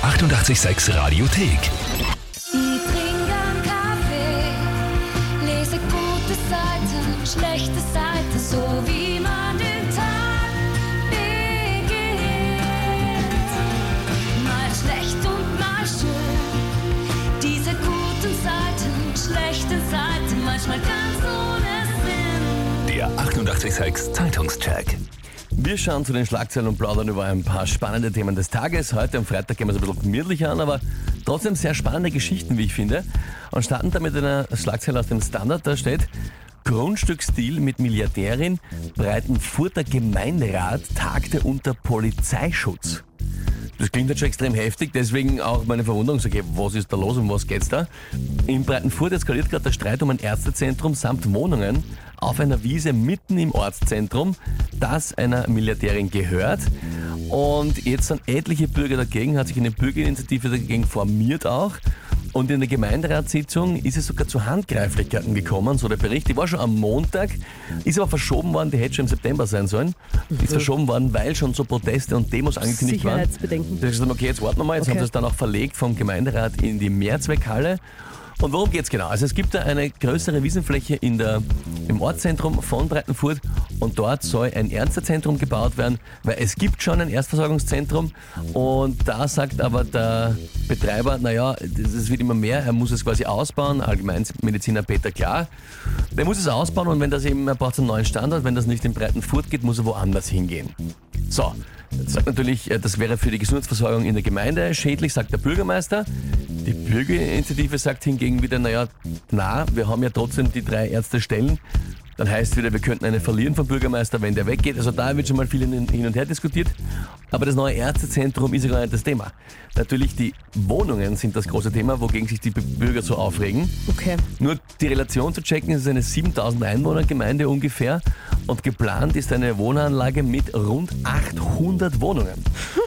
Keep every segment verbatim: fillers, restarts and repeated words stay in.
achtundachtzig Komma sechs Radiothek. Ich trinke einen Kaffee, lese gute Seiten, schlechte Seiten, so wie man den Tag beginnt. Mal schlecht und mal schön, diese guten Seiten, schlechten Seiten, manchmal ganz ohne Sinn. Der achtundachtzig Komma sechs Zeitungscheck. Wir schauen zu den Schlagzeilen und plaudern über ein paar spannende Themen des Tages. Heute am Freitag gehen wir es ein bisschen gemütlicher an, aber trotzdem sehr spannende Geschichten, wie ich finde. Und starten da mit einer Schlagzeile aus dem Standard. Da steht: Grundstücksdeal mit Milliardärin, Breitenfurter Gemeinderat tagte unter Polizeischutz. Das klingt jetzt schon extrem heftig, deswegen auch meine Verwunderung. So, okay, was ist da los, um was geht's da? In Breitenfurt eskaliert gerade der Streit um ein Ärztezentrum samt Wohnungen auf einer Wiese mitten im Ortszentrum, das einer Milliardärin gehört. Und jetzt sind etliche Bürger dagegen, hat sich eine Bürgerinitiative dagegen formiert auch. Und in der Gemeinderatssitzung ist es sogar zu Handgreiflichkeiten gekommen, so der Bericht. Die war schon am Montag, ist aber verschoben worden, die hätte schon im September sein sollen. Mhm. Ist verschoben worden, weil schon so Proteste und Demos angekündigt waren. Sicherheitsbedenken. Da ist gesagt, okay, jetzt warten wir mal. Jetzt Okay. haben sie es dann auch verlegt vom Gemeinderat in die Mehrzweckhalle. Und worum geht's genau? Also es gibt da eine größere Wiesenfläche in der, im Ortszentrum von Breitenfurt und dort soll ein Ärztezentrum gebaut werden, weil es gibt schon ein Erstversorgungszentrum und da sagt aber der Betreiber, naja, es wird immer mehr, er muss es quasi ausbauen, Allgemeinmediziner Peter Klar, der muss es ausbauen und wenn das eben, er braucht einen neuen Standort, wenn das nicht in Breitenfurt geht, muss er woanders hingehen. So, das sagt natürlich, das wäre für die Gesundheitsversorgung in der Gemeinde schädlich, sagt der Bürgermeister. Die Bürgerinitiative sagt hingegen wieder, naja, na, wir haben ja trotzdem die drei Ärztestellen. Dann heißt wieder, wir könnten eine verlieren vom Bürgermeister, wenn der weggeht. Also da wird schon mal viel hin und her diskutiert. Aber das neue Ärztezentrum ist ja gar nicht das Thema. Natürlich die Wohnungen sind das große Thema, wogegen sich die Bürger so aufregen. Okay. Nur die Relation zu checken, es ist eine siebentausend Einwohner-Gemeinde ungefähr und geplant ist eine Wohnanlage mit rund achthundert Wohnungen.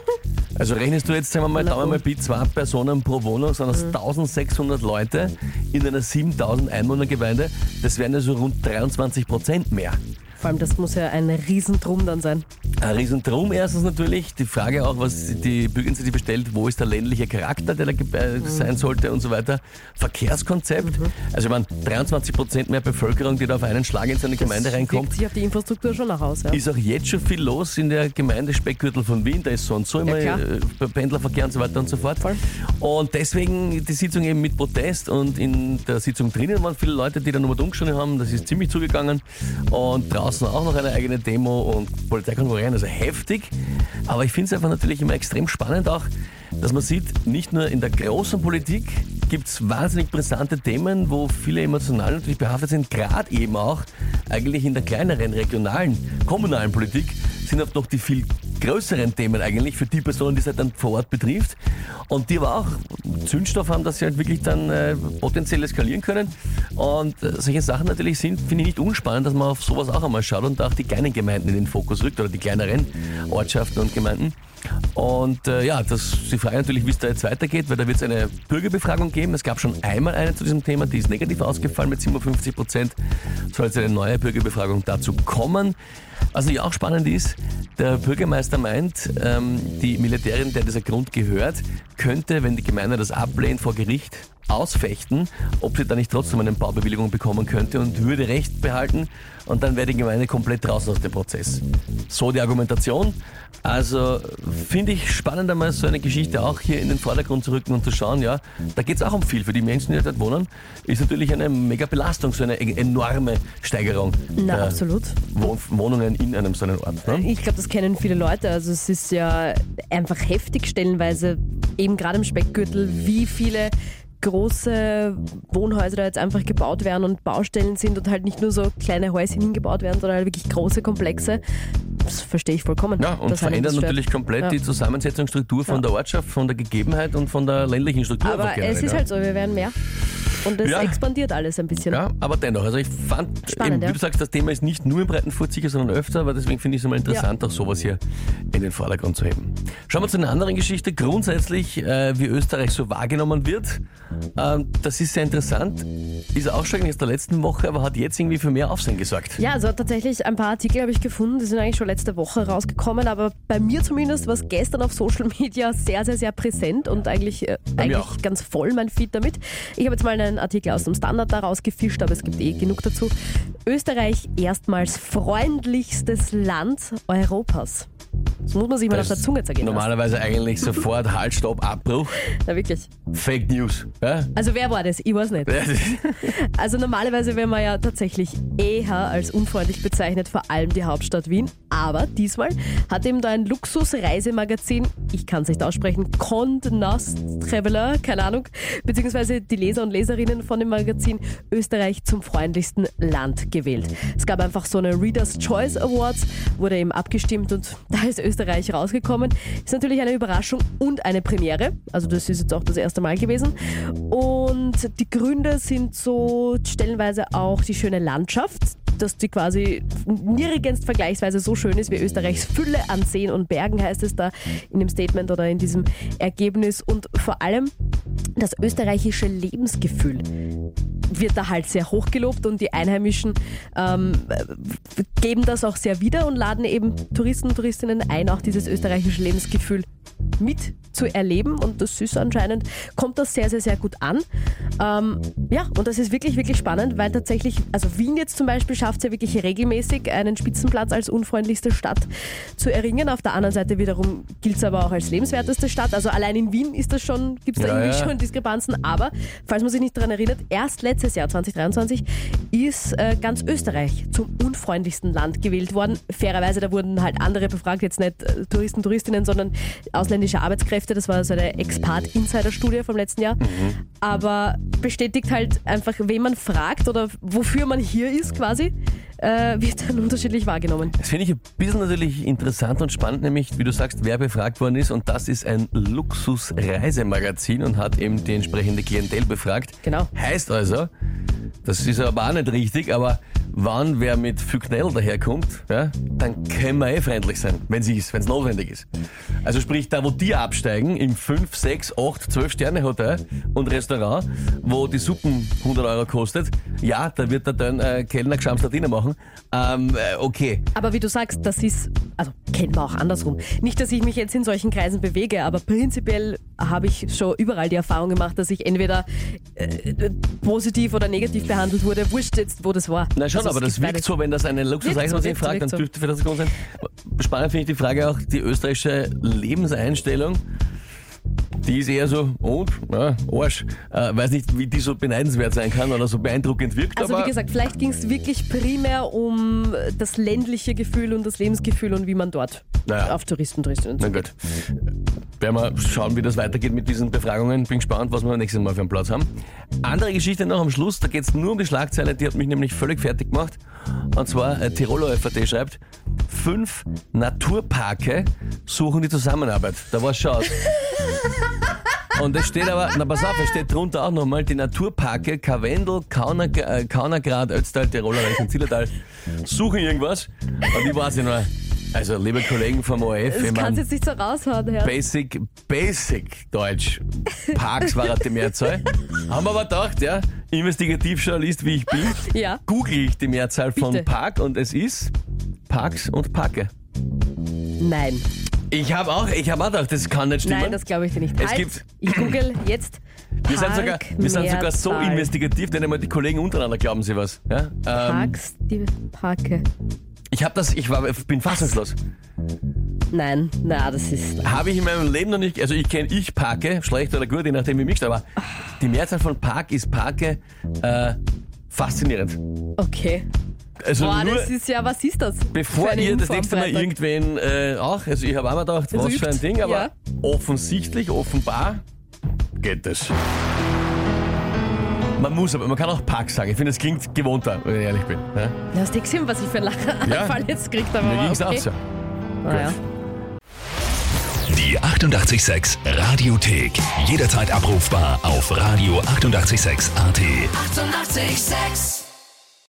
Also rechnest du jetzt, sagen wir mal, da mal bei zwei Personen pro Wohnung, sind das eintausendsechshundert Leute in einer siebentausend Einwohner-Gemeinde. Das wären also rund dreiundzwanzig Prozent mehr. Vor allem, das muss ja ein Riesendrum dann sein. Ein Riesendrum erstens natürlich. Die Frage auch, was die Bürgerinitiative stellt, wo ist der ländliche Charakter, der da mhm. sein sollte und so weiter. Verkehrskonzept. Mhm. Also ich meine, dreiundzwanzig Prozent mehr Bevölkerung, die da auf einen Schlag in so eine das Gemeinde reinkommt. Wirkt sich auf die Infrastruktur schon nach Hause. Ja. Ist auch jetzt schon viel los in der Gemeinde Speckgürtel von Wien. Da ist so und so immer Ja, äh, Pendlerverkehr und so weiter und so fort. Voll. Und deswegen die Sitzung eben mit Protest und in der Sitzung drinnen waren viele Leute, die da nochmal umgeschaut haben. Das ist ziemlich zugegangen. Und draußen auch noch eine eigene Demo und Polizeikonvoieren, also heftig. Aber ich finde es einfach natürlich immer extrem spannend auch, dass man sieht, nicht nur in der großen Politik gibt es wahnsinnig brisante Themen, wo viele emotional natürlich behaftet sind, gerade eben auch eigentlich in der kleineren, regionalen, kommunalen Politik sind oft noch die viel größeren Themen eigentlich für die Personen, die es halt dann vor Ort betrifft und die aber auch Zündstoff haben, dass sie halt wirklich dann äh, potenziell eskalieren können und äh, solche Sachen natürlich sind, finde ich nicht unspannend, dass man auf sowas auch einmal schaut und auch die kleinen Gemeinden in den Fokus rückt oder die kleineren Ortschaften und Gemeinden. Und äh, ja, das, die Frage natürlich, wie es da jetzt weitergeht, weil da wird es eine Bürgerbefragung geben. Es gab schon einmal eine zu diesem Thema, die ist negativ ausgefallen mit siebenundfünfzig Prozent. Soll jetzt eine neue Bürgerbefragung dazu kommen. Was natürlich auch spannend ist, der Bürgermeister meint, ähm, die Milliardärin, der dieser Grund gehört, könnte, wenn die Gemeinde das ablehnt, vor Gericht ausfechten, ob sie da nicht trotzdem eine Baubewilligung bekommen könnte und würde Recht behalten und dann wäre die Gemeinde komplett draußen aus dem Prozess. So die Argumentation. Also finde ich spannend, einmal so eine Geschichte auch hier in den Vordergrund zu rücken und zu schauen, ja, da geht es auch um viel. Für die Menschen, die dort wohnen, ist natürlich eine mega Belastung, so eine enorme Steigerung Na, der absolut. Wohn- Wohnungen in einem so einen Ort. Ne? Ich glaube, das kennen viele Leute. Also es ist ja einfach heftig stellenweise, eben gerade im Speckgürtel, wie viele große Wohnhäuser da jetzt einfach gebaut werden und Baustellen sind und halt nicht nur so kleine Häuschen hingebaut werden, sondern halt wirklich große Komplexe. Das verstehe ich vollkommen. Ja, und verändern natürlich komplett ja. die Zusammensetzungsstruktur von Ja. der Ortschaft, von der Gegebenheit und von der ländlichen Struktur. Aber einfach es generell, ist ja. halt so, wir werden mehr. Und es Ja. expandiert alles ein bisschen. Ja, aber dennoch, also ich fand, Spannend, eben, wie ja. du sagst, das Thema ist nicht nur im Breitenfurt sicher, sondern öfter, aber deswegen finde ich es immer interessant, auch sowas hier in den Vordergrund zu heben. Schauen wir zu einer anderen Geschichte, grundsätzlich, äh, wie Österreich so wahrgenommen wird. Ähm, das ist sehr interessant, ist auch schon aus der letzten Woche, aber hat jetzt irgendwie für mehr Aufsehen gesorgt. Ja, also tatsächlich ein paar Artikel habe ich gefunden, die sind eigentlich schon letzte Woche rausgekommen, aber bei mir zumindest war es gestern auf Social Media sehr, sehr, sehr präsent und eigentlich, äh, Bei mir eigentlich auch. ganz voll mein Feed damit. Ich habe jetzt mal einen Artikel aus dem Standard da rausgefischt, aber es gibt eh genug dazu. Österreich erstmals freundlichstes Land Europas. Das muss man sich mal auf der Zunge zergehen lassen. Normalerweise eigentlich sofort Halt, Stopp, Abbruch. Ja, wirklich. Fake News. Ja? Also wer war das? Ich weiß nicht. Also normalerweise wäre man ja tatsächlich eher als unfreundlich bezeichnet, vor allem die Hauptstadt Wien. Aber diesmal hat eben da ein Luxus-Reisemagazin, ich kann es nicht aussprechen, Condé Nast Traveler, keine Ahnung, beziehungsweise die Leser und Leserinnen von dem Magazin Österreich zum freundlichsten Land gewählt. Es gab einfach so eine Reader's Choice Awards, wurde eben abgestimmt und da ist Österreich rausgekommen. Ist natürlich eine Überraschung und eine Premiere. Also das ist jetzt auch das erste Mal gewesen. Und die Gründe sind so stellenweise auch die schöne Landschaft, dass die quasi nirgends vergleichsweise so schön ist wie Österreichs Fülle an Seen und Bergen, heißt es da in dem Statement oder in diesem Ergebnis. Und vor allem das österreichische Lebensgefühl wird da halt sehr hoch gelobt und die Einheimischen ähm, geben das auch sehr wieder und laden eben Touristen und Touristinnen ein, auch dieses österreichische Lebensgefühl mit zu erleben und das ist anscheinend, kommt das sehr, sehr, sehr gut an. Ähm, ja, und das ist wirklich, wirklich spannend, weil tatsächlich, also Wien jetzt zum Beispiel schafft es ja wirklich regelmäßig, einen Spitzenplatz als unfreundlichste Stadt zu erringen. Auf der anderen Seite wiederum gilt es aber auch als lebenswerteste Stadt. Also allein in Wien ist das schon, gibt es da Ja, irgendwie ja. schon Diskrepanzen. Aber, falls man sich nicht daran erinnert, erst letztes Jahr, zwanzig dreiundzwanzig, ist äh, ganz Österreich zum unfreundlichsten Land gewählt worden. Fairerweise, da wurden halt andere befragt, jetzt nicht äh, Touristen, Touristinnen, sondern ausländische Arbeitskräfte. Das war so eine Expat-Insider-Studie vom letzten Jahr. Mhm. Aber bestätigt halt einfach, wen man fragt oder wofür man hier ist quasi, äh, wird dann unterschiedlich wahrgenommen. Das finde ich ein bisschen natürlich interessant und spannend, nämlich, wie du sagst, wer befragt worden ist. Und das ist ein Luxus-Reisemagazin und hat eben die entsprechende Klientel befragt. Genau. Heißt also, das ist aber auch nicht richtig, aber wann wer mit Fücknell daherkommt, ja, dann können wir eh freundlich sein, wenn es ist, wenn es notwendig ist. Also sprich, da wo die absteigen, im fünf, sechs, acht, zwölf Sterne Hotel und Restaurant, wo die Suppen hundert Euro kostet, ja, da wird der dann äh, Kellner Geschamstadiner machen. Ähm, äh, okay. Aber wie du sagst, das ist, also kennt man auch andersrum. Nicht, dass ich mich jetzt in solchen Kreisen bewege, aber prinzipiell habe ich schon überall die Erfahrung gemacht, dass ich entweder äh, positiv oder negativ behandelt wurde. Wurscht jetzt, wo das war. Na schon, Also es aber das gibt wirkt beides. so, wenn das eine Wirkt so, Luxusreisemann wirkt so, fragt, dann wirkt so. dürfte für das Grund sein. Spannend finde ich die Frage auch, die österreichische Lebenseinstellung. Die ist eher so, und, ja, Arsch. Äh, weiß nicht, wie die so beneidenswert sein kann oder so beeindruckend wirkt, Also aber wie gesagt, vielleicht ging es wirklich primär um das ländliche Gefühl und das Lebensgefühl und wie man dort Naja. auf Touristen, Touristinnen na gut. Werden wir schauen, wie das weitergeht mit diesen Befragungen. Bin gespannt, was wir nächstes Mal für einen Platz haben. Andere Geschichte noch am Schluss, da geht es nur um die Schlagzeile, die hat mich nämlich völlig fertig gemacht. Und zwar, äh, Tiroler F A T schreibt, fünf Naturparke suchen die Zusammenarbeit. Da war es schon aus. Und es steht aber, na pass auf, es steht drunter auch nochmal, die Naturparke Karwendel, Kauner, äh, Kaunergrad, Ötztal, Tiroler Reich und Zillertal suchen irgendwas. Und ich weiß ja noch, also liebe Kollegen vom O R F, Das ich kannst mein, du jetzt nicht so raushauen, Herr. Basic, Basic Deutsch. Parks war halt die Mehrzahl. Haben wir aber gedacht, ja, Investigativjournalist wie ich bin, Ja. google ich die Mehrzahl von Bitte. Park und es ist Parks und Parke. Nein, Ich habe auch, ich habe auch gedacht, das kann nicht stimmen. nein, das glaube ich dir nicht. Es Halt, gibt- ich google jetzt wir sind sogar, wir sind sogar so Parkmehrzahl. investigativ, denn einmal die Kollegen untereinander glauben sie was. Ja? Ähm, Parks, die Parke. ich habe das, ich war, bin fassungslos. Nein, na, das ist... Habe ich in meinem Leben noch nicht, also ich kenne ich Parke, schlecht oder gut, je nachdem wie mischt, aber die Mehrzahl von Park ist Parke, äh, faszinierend. Okay. Also Boah, nur, das ist ja, was ist das? bevor für eine ihr das Info am nächste Mal Freitag? irgendwen äh, auch, also ich habe auch mal gedacht, was Rügt, für ein Ding, aber ja. offensichtlich, offenbar geht das. Man muss aber, man kann auch Park sagen. Ich finde, es klingt gewohnter, wenn ich ehrlich bin. Ja? Du hast nicht gesehen, was ich für einen Lachanfall Ja. jetzt kriegt, aber Mir ging es okay. auch so. Naja. Gut. Die achtundachtzig Komma sechs Radiothek. Jederzeit abrufbar auf radio achtundachtzig Komma sechs A T. Eighty-eight point six